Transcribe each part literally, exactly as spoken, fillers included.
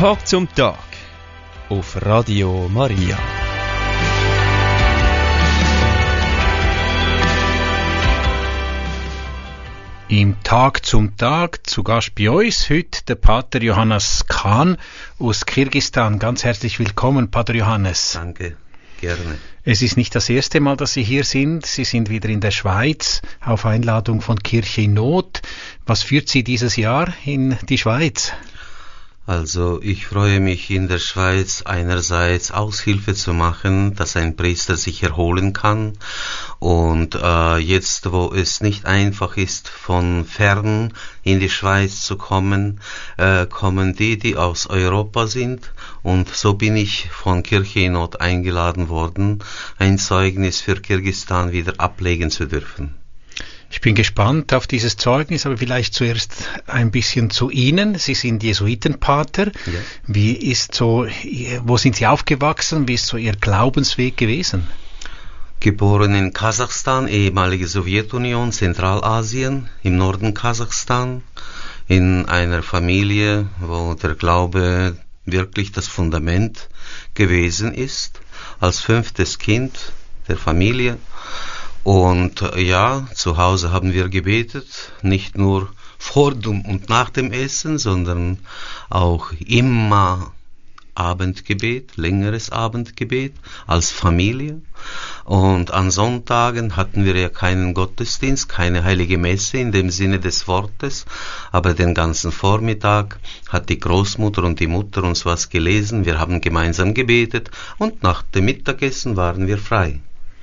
Tag zum Tag auf Radio Maria. Im Tag zum Tag zu Gast bei uns heute der Pater Johannes Khan aus Kirgisistan. Ganz herzlich willkommen, Pater Johannes. Danke, gerne. Es ist nicht das erste Mal, dass Sie hier sind. Sie sind wieder in der Schweiz auf Einladung von Kirche in Not. Was führt Sie dieses Jahr in die Schweiz? Also ich freue mich, in der Schweiz einerseits Aushilfe zu machen, dass ein Priester sich erholen kann. Und äh, jetzt, wo es nicht einfach ist, von fern in die Schweiz zu kommen, äh, kommen die, die aus Europa sind. Und so bin ich von Kirche in Not eingeladen worden, ein Zeugnis für Kirgisistan wieder ablegen zu dürfen. Ich bin gespannt auf dieses Zeugnis, aber vielleicht zuerst ein bisschen zu Ihnen. Sie sind Jesuitenpater. Ja. Wie ist so, wo sind Sie aufgewachsen? Wie ist so Ihr Glaubensweg gewesen? Geboren in Kasachstan, ehemalige Sowjetunion, Zentralasien, im Norden Kasachstan, in einer Familie, wo der Glaube wirklich das Fundament gewesen ist, als fünftes Kind der Familie. Und ja, zu Hause haben wir gebetet, nicht nur vor und nach dem Essen, sondern auch immer Abendgebet, längeres Abendgebet als Familie. Und an Sonntagen hatten wir ja keinen Gottesdienst, keine heilige Messe in dem Sinne des Wortes, aber den ganzen Vormittag hat die Großmutter und die Mutter uns was gelesen, wir haben gemeinsam gebetet und nach dem Mittagessen waren wir frei.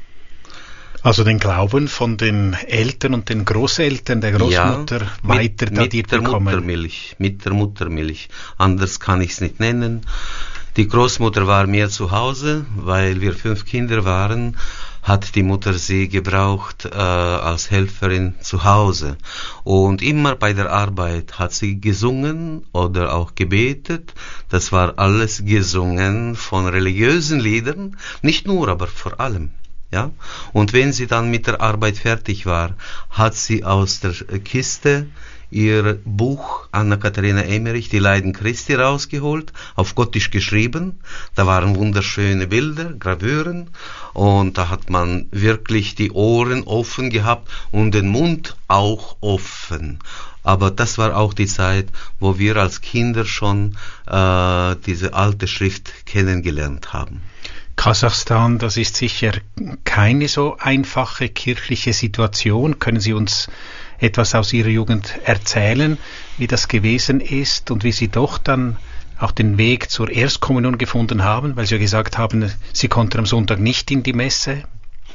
Also den Glauben von den Eltern und den Großeltern der Großmutter ja, weiter mit, datiert mit der bekommen. Muttermilch, mit der Muttermilch. Anders kann ich es nicht nennen. Die Großmutter war mehr zu Hause, weil wir fünf Kinder waren, hat die Mutter sie gebraucht äh, als Helferin zu Hause. Und immer bei der Arbeit hat sie gesungen oder auch gebetet. Das war alles gesungen von religiösen Liedern, nicht nur, aber vor allem. Ja? Und wenn sie dann mit der Arbeit fertig war, hat sie aus der Kiste ihr Buch Anna-Katharina Emmerich, Die Leiden Christi, rausgeholt, auf Gottisch geschrieben. Da waren wunderschöne Bilder, Gravüren, und da hat man wirklich die Ohren offen gehabt und den Mund auch offen. Aber das war auch die Zeit, wo wir als Kinder schon äh, diese alte Schrift kennengelernt haben. Kasachstan, das ist sicher keine so einfache kirchliche Situation. Können Sie uns etwas aus Ihrer Jugend erzählen, wie das gewesen ist und wie Sie doch dann auch den Weg zur Erstkommunion gefunden haben, weil Sie ja gesagt haben, Sie konnten am Sonntag nicht in die Messe?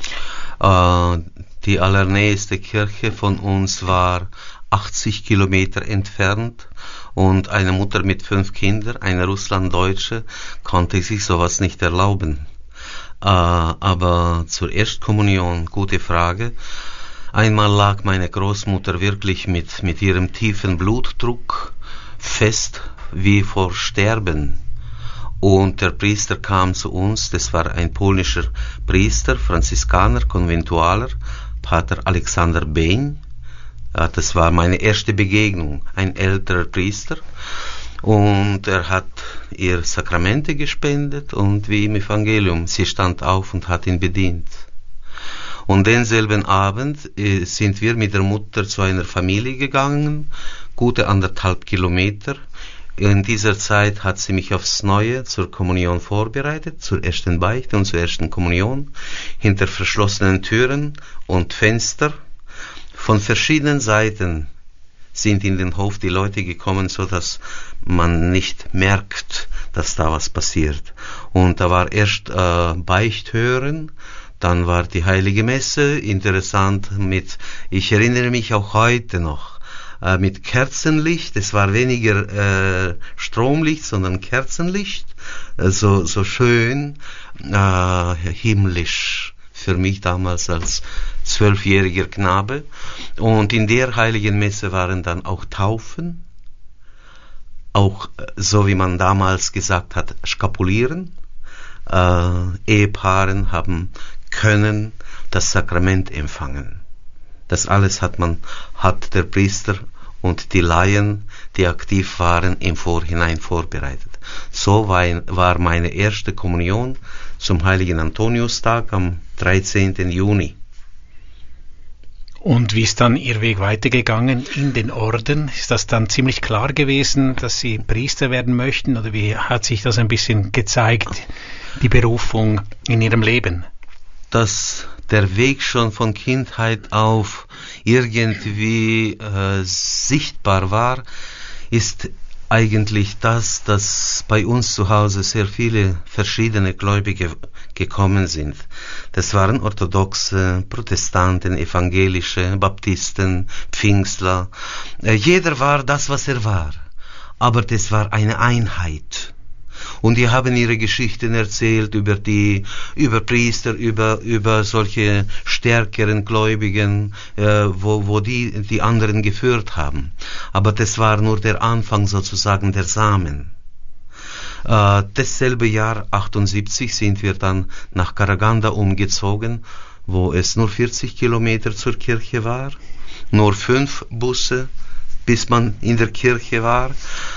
Äh, die allernächste Kirche von uns war achtzig Kilometer entfernt und eine Mutter mit fünf Kindern, eine Russlanddeutsche, konnte sich sowas nicht erlauben. Äh, aber zur Erstkommunion, gute Frage. Einmal lag meine Großmutter wirklich mit, mit ihrem tiefen Blutdruck fest wie vor Sterben. Und der Priester kam zu uns, das war ein polnischer Priester, Franziskaner, Konventualer, Pater Alexander Bein. Das war meine erste Begegnung, ein älterer Priester. Und er hat ihr Sakramente gespendet und wie im Evangelium, sie stand auf und hat ihn bedient. Und denselben Abend äh, sind wir mit der Mutter zu einer Familie gegangen, gute anderthalb Kilometer. In dieser Zeit hat sie mich aufs Neue zur Kommunion vorbereitet, zur ersten Beichte und zur ersten Kommunion, hinter verschlossenen Türen und Fenster. Von verschiedenen Seiten sind in den Hof die Leute gekommen, so dass man nicht merkt, dass da was passiert. Und da war erst äh, Beichthören, dann war die Heilige Messe, interessant mit, ich erinnere mich auch heute noch, äh, mit Kerzenlicht. Es war weniger äh, Stromlicht, sondern Kerzenlicht, äh, so, so schön, äh, himmlisch. Für mich damals als zwölfjähriger Knabe. Und in der Heiligen Messe waren dann auch Taufen, auch so wie man damals gesagt hat, Skapulieren. Äh, Ehepaaren haben können das Sakrament empfangen. Das alles hat man, hat der Priester und die Laien, die aktiv waren, im Vorhinein vorbereitet. So war meine erste Kommunion zum heiligen Antoniustag am dreizehnten Juni. Und wie ist dann Ihr Weg weitergegangen in den Orden? Ist das dann ziemlich klar gewesen, dass Sie Priester werden möchten? Oder wie hat sich das ein bisschen gezeigt, die Berufung in Ihrem Leben? Dass der Weg schon von Kindheit auf irgendwie äh, sichtbar war, ist eigentlich das, dass bei uns zu Hause sehr viele verschiedene Gläubige gekommen sind. Das waren Orthodoxe, Protestanten, Evangelische, Baptisten, Pfingstler. Äh, jeder war das, was er war. Aber das war eine Einheit. Und die haben ihre Geschichten erzählt über die, über Priester, über, über solche stärkeren Gläubigen, äh, wo, wo die, die anderen geführt haben. Aber das war nur der Anfang sozusagen der Samen. Äh, dasselbe Jahr, achtundsiebzig, sind wir dann nach Karaganda umgezogen, wo es nur vierzig Kilometer zur Kirche war, nur fünf Busse, bis man in der Kirche war.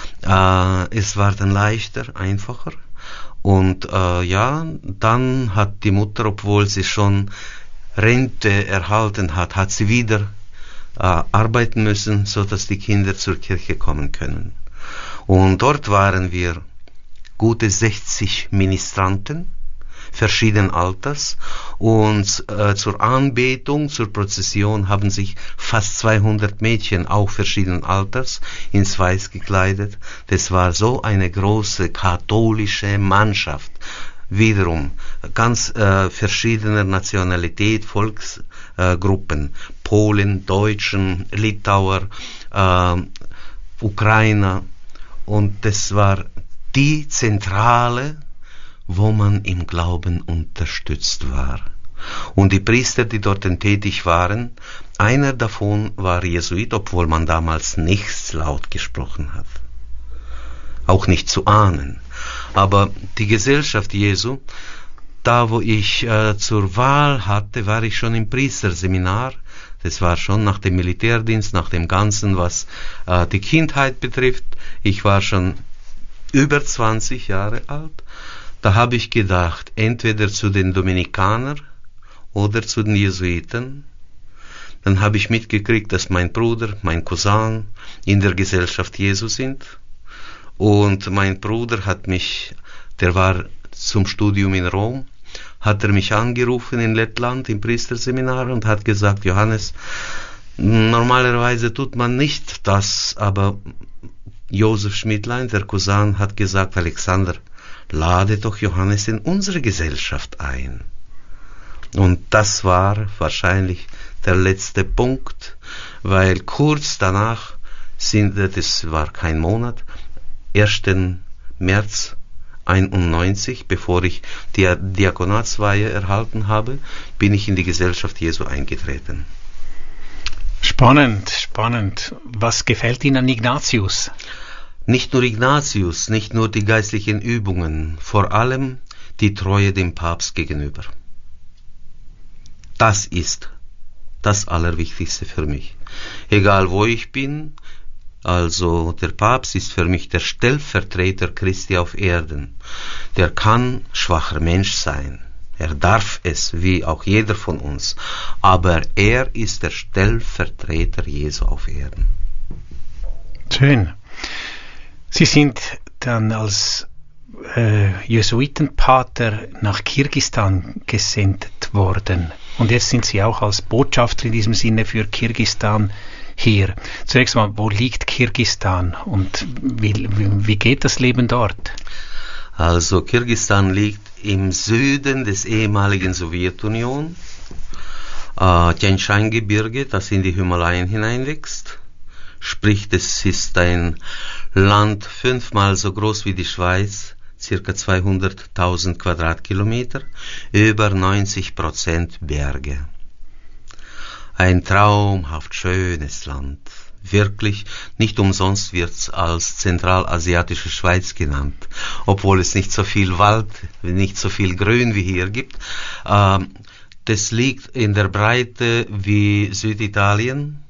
Äh, es war dann leichter, einfacher. Und äh, ja, dann hat die Mutter, obwohl sie schon Rente erhalten hat, hat sie wieder äh, arbeiten müssen, so dass die Kinder zur Kirche kommen können. Und dort waren wir gute sechzig Ministranten verschiedenen Alters, und äh, zur Anbetung, zur Prozession haben sich fast zweihundert Mädchen auch verschiedenen Alters ins Weiß gekleidet. Das war so eine große katholische Mannschaft, wiederum ganz äh, verschiedener Nationalität, Volksgruppen, äh, Polen, Deutschen, Litauer, äh, Ukrainer, und das war die Zentrale, wo man im Glauben unterstützt war. Und die Priester, die dort tätig waren, einer davon war Jesuit, obwohl man damals nichts laut gesprochen hat. Auch nicht zu ahnen. Aber die Gesellschaft Jesu, da wo ich äh, zur Wahl hatte, war ich schon im Priesterseminar. Das war schon nach dem Militärdienst, nach dem Ganzen, was äh, die Kindheit betrifft. Ich war schon über zwanzig Jahre alt. Da habe ich gedacht, entweder zu den Dominikanern oder zu den Jesuiten. Dann habe ich mitgekriegt, dass mein Bruder, mein Cousin in der Gesellschaft Jesu sind. Und mein Bruder hat mich, der war zum Studium in Rom, hat er mich angerufen in Lettland im Priesterseminar und hat gesagt, Johannes, normalerweise tut man nicht das, aber Josef Schmidlein, der Cousin, hat gesagt, Alexander, lade doch Johannes in unsere Gesellschaft ein. Und das war wahrscheinlich der letzte Punkt, weil kurz danach, sind, das war kein Monat, ersten März einundneunzig, bevor ich die Diakonatsweihe erhalten habe, bin ich in die Gesellschaft Jesu eingetreten. Spannend, spannend. Was gefällt Ihnen an Ignatius? Nicht nur Ignatius, nicht nur die geistlichen Übungen, vor allem die Treue dem Papst gegenüber. Das ist das Allerwichtigste für mich. Egal wo ich bin, also der Papst ist für mich der Stellvertreter Christi auf Erden. Der kann schwacher Mensch sein. Er darf es, wie auch jeder von uns. Aber er ist der Stellvertreter Jesu auf Erden. Schön. Sie sind dann als äh, Jesuitenpater nach Kirgisistan gesendet worden. Und jetzt sind Sie auch als Botschafter in diesem Sinne für Kirgisistan hier. Zunächst mal, wo liegt Kirgisistan und wie, wie, wie geht das Leben dort? Also Kirgisistan liegt im Süden des ehemaligen Sowjetunion. Äh, Tianshan-Gebirge, das in die Himalayen hineinwächst. Sprich, es ist ein Land fünfmal so groß wie die Schweiz, circa zweihunderttausend Quadratkilometer, über neunzig Prozent Berge. Ein traumhaft schönes Land. Wirklich, nicht umsonst wird es als zentralasiatische Schweiz genannt, obwohl es nicht so viel Wald, nicht so viel Grün wie hier gibt. Ähm, das liegt in der Breite wie Süditalien,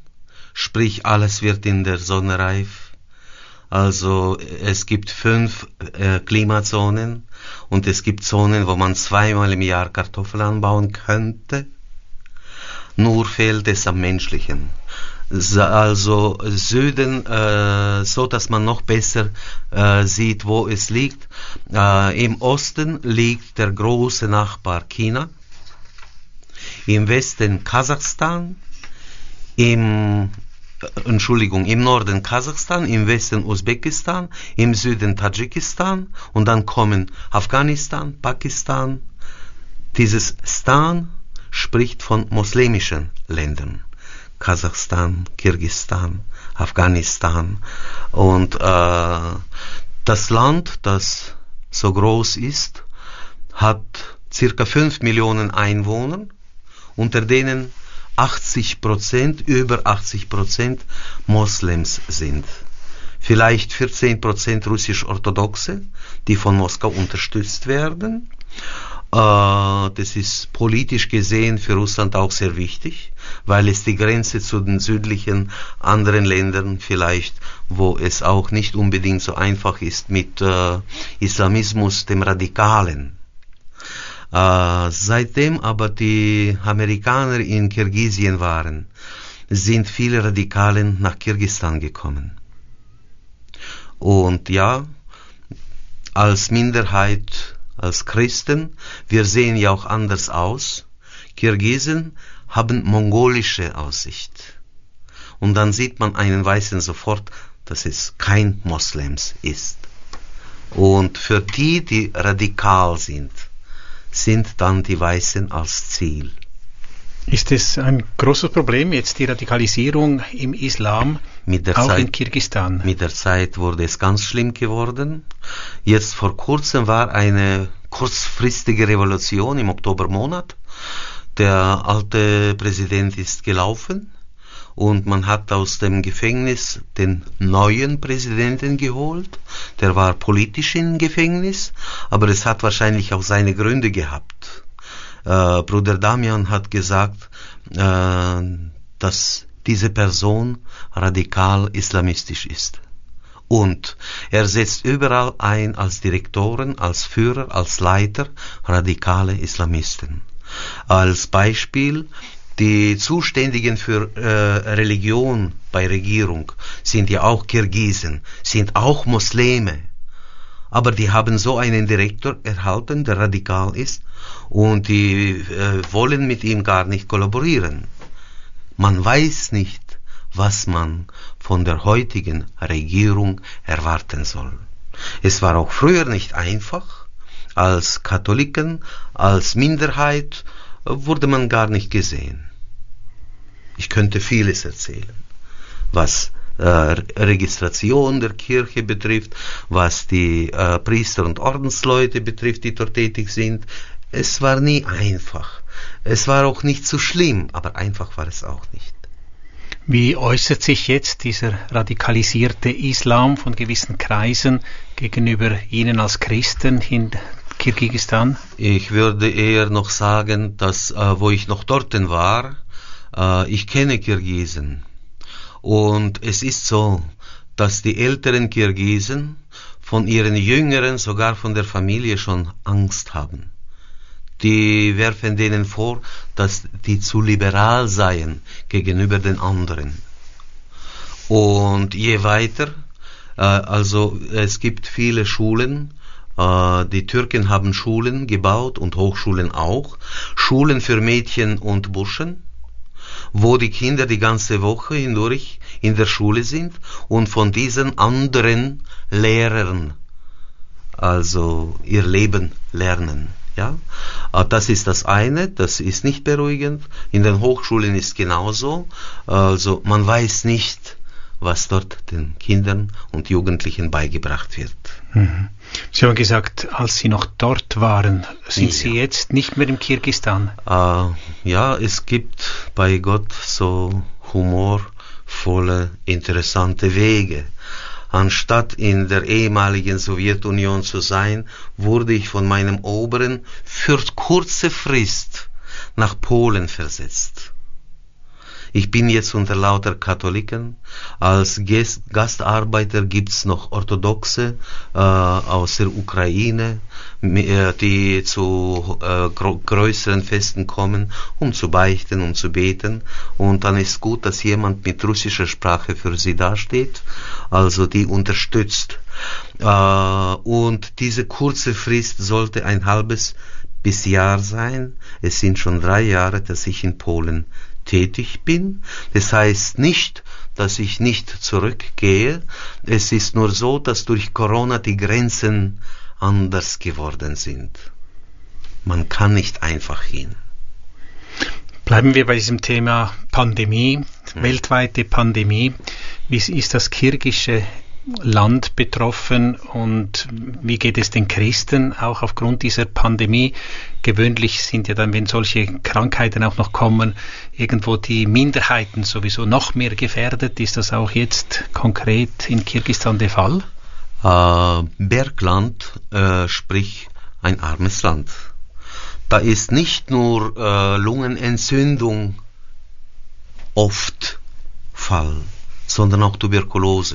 sprich alles wird in der Sonne reif. Also es gibt fünf äh, Klimazonen und es gibt Zonen, wo man zweimal im Jahr Kartoffeln anbauen könnte. Nur fehlt es am Menschlichen. Also Süden, äh, so dass man noch besser äh, sieht, wo es liegt. Äh, Im Osten liegt der große Nachbar China, im Westen Kasachstan, im äh, Entschuldigung, im Norden Kasachstan, im Westen Usbekistan, im Süden Tadschikistan und dann kommen Afghanistan, Pakistan. Dieses Stan spricht von muslimischen Ländern. Kasachstan, Kirgisistan, Afghanistan. Und äh, das Land, das so groß ist, hat circa fünf Millionen Einwohner, unter denen achtzig Prozent, über achtzig Prozent Moslems sind. Vielleicht vierzehn Prozent russisch-orthodoxe, die von Moskau unterstützt werden. Das ist politisch gesehen für Russland auch sehr wichtig, weil es die Grenze zu den südlichen anderen Ländern vielleicht, wo es auch nicht unbedingt so einfach ist mit äh, Islamismus, dem Radikalen. Äh, seitdem aber die Amerikaner in Kirgisien waren, sind viele Radikalen nach Kirgisistan gekommen. Und ja, als Minderheit, als Christen, wir sehen ja auch anders aus. Kirgisen haben mongolische Aussicht. Und dann sieht man einen Weißen sofort, dass es kein Moslems ist. Und für die, die radikal sind, sind dann die Weißen als Ziel. Ist es ein großes Problem, jetzt die Radikalisierung im Islam, mit der auch Zeit, in Kirgisistan? Mit der Zeit wurde es ganz schlimm geworden. Jetzt vor kurzem war eine kurzfristige Revolution im Oktobermonat. Der alte Präsident ist gelaufen und man hat aus dem Gefängnis den neuen Präsidenten geholt. Der war politisch im Gefängnis, aber es hat wahrscheinlich auch seine Gründe gehabt. Äh, Bruder Damian hat gesagt, äh, dass diese Person radikal islamistisch ist. Und er setzt überall ein als Direktoren, als Führer, als Leiter radikale Islamisten. Als Beispiel, die Zuständigen für äh, Religion bei Regierung sind ja auch Kirgisen, sind auch Muslime. Aber die haben so einen Direktor erhalten, der radikal ist, und die äh, wollen mit ihm gar nicht kollaborieren. Man weiß nicht, was man von der heutigen Regierung erwarten soll. Es war auch früher nicht einfach. Als Katholiken, als Minderheit wurde man gar nicht gesehen. Ich könnte vieles erzählen, was äh, Registration der Kirche betrifft, was die äh, Priester und Ordensleute betrifft, die dort tätig sind. Es war nie einfach. Es war auch nicht so schlimm, aber einfach war es auch nicht. Wie äußert sich jetzt dieser radikalisierte Islam von gewissen Kreisen gegenüber Ihnen als Christen in Kirgisistan? Ich würde eher noch sagen, dass, äh, wo ich noch dort war, äh, ich kenne Kirgisen. Und es ist so, dass die älteren Kirgisen von ihren Jüngeren, sogar von der Familie schon Angst haben. Die werfen denen vor, dass die zu liberal seien gegenüber den anderen. Und je weiter, äh, also es gibt viele Schulen, äh, die Türken haben Schulen gebaut und Hochschulen auch, Schulen für Mädchen und Burschen, wo die Kinder die ganze Woche hindurch in der Schule sind und von diesen anderen Lehrern, also ihr Leben lernen. Ja, das ist das eine, das ist nicht beruhigend. In den Hochschulen ist genauso. Also man weiß nicht, was dort den Kindern und Jugendlichen beigebracht wird. Mhm. Sie haben gesagt, als Sie noch dort waren, sind ja. Sie jetzt nicht mehr im Kirgisistan? Äh, ja, es gibt bei Gott so humorvolle, interessante Wege. Anstatt in der ehemaligen Sowjetunion zu sein, wurde ich von meinem Oberen für kurze Frist nach Polen versetzt. Ich bin jetzt unter lauter Katholiken. Als Gast Gastarbeiter gibt's noch Orthodoxe äh, aus der Ukraine, die zu äh, größeren Festen kommen, um zu beichten, um zu beten. Und dann ist gut, dass jemand mit russischer Sprache für sie dasteht, also die unterstützt. Äh, und diese kurze Frist sollte ein halbes bis Jahr sein. Es sind schon drei Jahre, dass ich in Polen tätig bin. Das heißt nicht, dass ich nicht zurückgehe. Es ist nur so, dass durch Corona die Grenzen anders geworden sind. Man kann nicht einfach hin. Bleiben wir bei diesem Thema Pandemie, hm. weltweite Pandemie. Wie ist das kirgische Land betroffen und wie geht es den Christen auch aufgrund dieser Pandemie? Gewöhnlich sind ja dann, wenn solche Krankheiten auch noch kommen, irgendwo die Minderheiten sowieso noch mehr gefährdet. Ist das auch jetzt konkret in Kirgisistan der Fall? Äh, Bergland, äh, sprich ein armes Land. Da ist nicht nur äh, Lungenentzündung oft Fall, sondern auch Tuberkulose.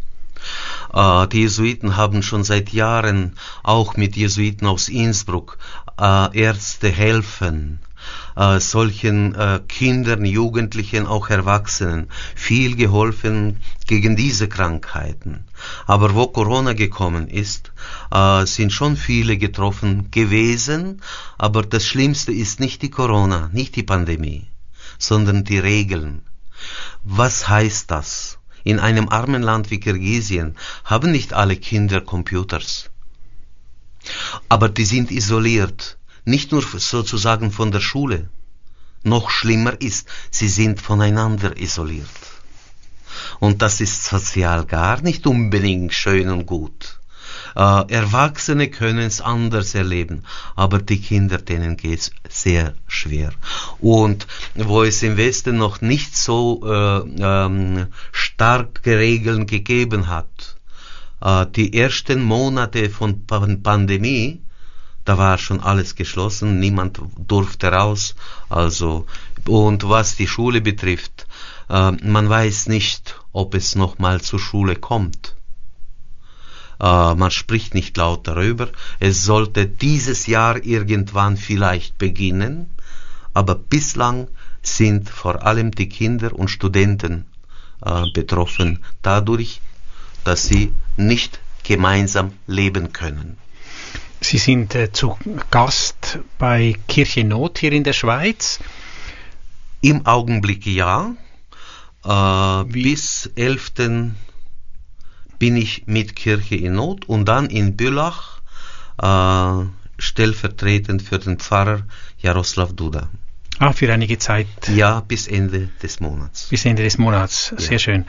Uh, die Jesuiten haben schon seit Jahren, auch mit Jesuiten aus Innsbruck, uh, Ärzte helfen, uh, solchen uh, Kindern, Jugendlichen, auch Erwachsenen, viel geholfen gegen diese Krankheiten. Aber wo Corona gekommen ist, uh, sind schon viele getroffen gewesen, aber das Schlimmste ist nicht die Corona, nicht die Pandemie, sondern die Regeln. Was heißt das? In einem armen Land wie Kirgisien haben nicht alle Kinder Computers. Aber die sind isoliert, nicht nur sozusagen von der Schule. Noch schlimmer ist, sie sind voneinander isoliert. Und das ist sozial gar nicht unbedingt schön und gut. Äh, Erwachsene können es anders erleben, aber die Kinder, denen geht's sehr schwer. Und wo es im Westen noch nicht so äh, ähm, starke Regeln gegeben hat, äh, die ersten Monate von Pandemie, da war schon alles geschlossen, niemand durfte raus. Also, und was die Schule betrifft, äh, man weiß nicht, ob es noch mal zur Schule kommt. Uh, man spricht nicht laut darüber. Es sollte dieses Jahr irgendwann vielleicht beginnen, aber bislang sind vor allem die Kinder und Studenten uh, betroffen dadurch, dass sie nicht gemeinsam leben können. Sie sind äh, zu Gast bei Kirche in Not hier in der Schweiz? Im Augenblick ja. Uh, bis elften bin ich mit Kirche in Not und dann in Bülach äh, stellvertretend für den Pfarrer Jaroslav Duda. Ah, für einige Zeit? Ja, bis Ende des Monats. Bis Ende des Monats, sehr ja. schön.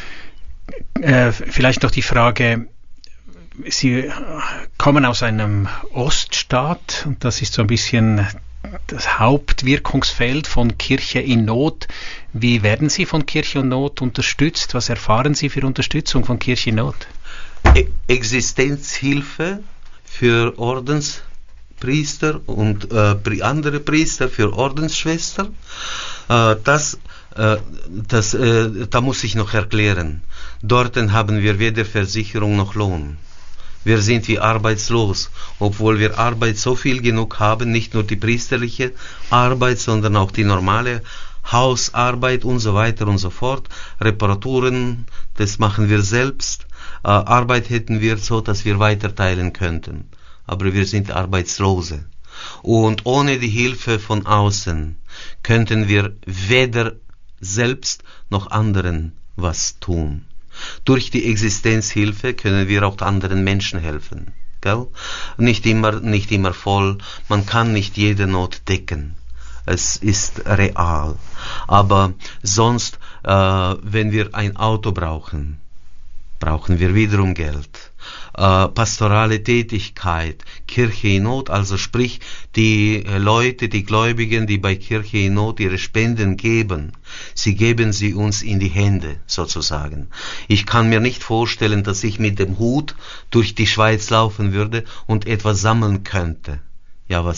Äh, vielleicht noch die Frage, Sie kommen aus einem Oststaat und das ist so ein bisschen das Hauptwirkungsfeld von Kirche in Not. Wie werden Sie von Kirche in Not unterstützt? Was erfahren Sie für Unterstützung von Kirche in Not? E- Existenzhilfe für Ordenspriester und äh, andere Priester, für Ordensschwestern. Äh, das, äh, das, äh, da muss ich noch erklären. Dort haben wir weder Versicherung noch Lohn. Wir sind wie arbeitslos, obwohl wir Arbeit so viel genug haben, nicht nur die priesterliche Arbeit, sondern auch die normale Hausarbeit und so weiter und so fort. Reparaturen, das machen wir selbst. Äh, Arbeit hätten wir so, dass wir weiterteilen könnten. Aber wir sind Arbeitslose. Und ohne die Hilfe von außen könnten wir weder selbst noch anderen was tun. Durch die Existenzhilfe können wir auch anderen Menschen helfen. Gell? Nicht immer, nicht immer voll. Man kann nicht jede Not decken. Es ist real. Aber sonst, äh, wenn wir ein Auto brauchen, brauchen wir wiederum Geld. Äh, pastorale Tätigkeit, Kirche in Not, also sprich die Leute, die Gläubigen, die bei Kirche in Not ihre Spenden geben, sie geben sie uns in die Hände sozusagen. Ich kann mir nicht vorstellen, dass ich mit dem Hut durch die Schweiz laufen würde und etwas sammeln könnte. Ja, was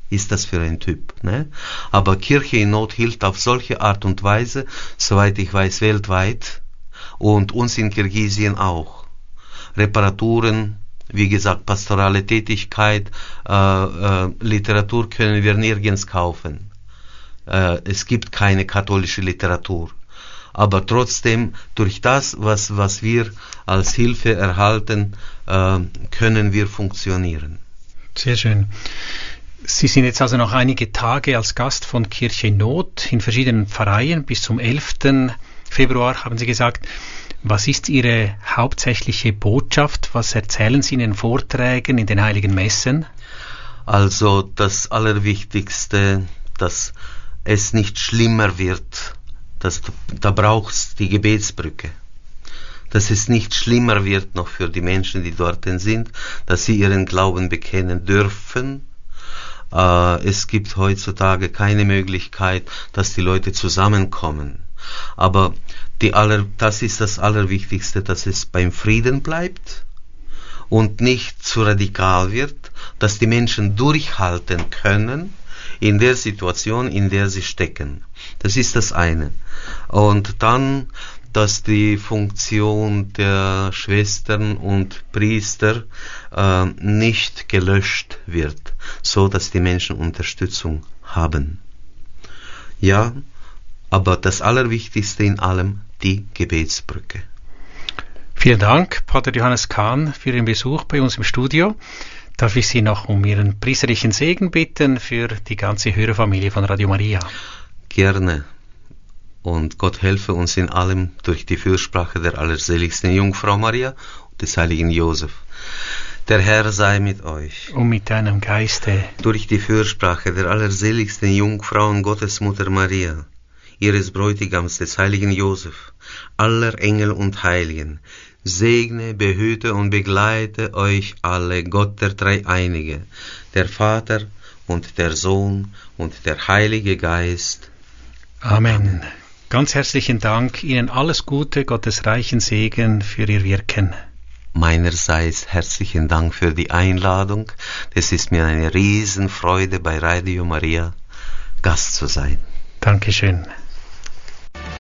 ist das für ein Typ? Ne? Aber Kirche in Not hilft auf solche Art und Weise, soweit ich weiß, weltweit und uns in Kirgisien auch. Reparaturen, wie gesagt, pastorale Tätigkeit, äh, äh, Literatur können wir nirgends kaufen. Äh, es gibt keine katholische Literatur. Aber trotzdem, durch das, was, was wir als Hilfe erhalten, äh, können wir funktionieren. Sehr schön. Sie sind jetzt also noch einige Tage als Gast von Kirche in Not in verschiedenen Pfarreien. Bis zum elften Februar haben Sie gesagt. Was ist Ihre hauptsächliche Botschaft? Was erzählen Sie in den Vorträgen, in den heiligen Messen? Also das Allerwichtigste, dass es nicht schlimmer wird. Das, da brauchst die Gebetsbrücke. Dass es nicht schlimmer wird noch für die Menschen, die dort sind, dass sie ihren Glauben bekennen dürfen. Äh, es gibt heutzutage keine Möglichkeit, dass die Leute zusammenkommen. Aber die aller, das ist das Allerwichtigste, dass es beim Frieden bleibt und nicht zu radikal wird, dass die Menschen durchhalten können in der Situation, in der sie stecken. Das ist das eine. Und dann, dass die Funktion der Schwestern und Priester äh, nicht gelöscht wird, so dass die Menschen Unterstützung haben. Ja, aber das Allerwichtigste in allem, die Gebetsbrücke. Vielen Dank, Pater Johannes Kahn, für Ihren Besuch bei uns im Studio. Darf ich Sie noch um Ihren priesterlichen Segen bitten für die ganze Hörerfamilie von Radio Maria? Gerne. Und Gott helfe uns in allem durch die Fürsprache der allerseligsten Jungfrau Maria und des heiligen Josef. Der Herr sei mit euch. Und mit deinem Geiste. Durch die Fürsprache der allerseligsten Jungfrau und Gottesmutter Maria, ihres Bräutigams des heiligen Josef, aller Engel und Heiligen, segne, behüte und begleite euch alle, Gott der Dreieinige, der Vater und der Sohn und der Heilige Geist. Amen. Amen. Ganz herzlichen Dank, Ihnen alles Gute, Gottes reichen Segen für Ihr Wirken. Meinerseits herzlichen Dank für die Einladung. Es ist mir eine Riesenfreude, bei Radio Maria Gast zu sein. Dankeschön.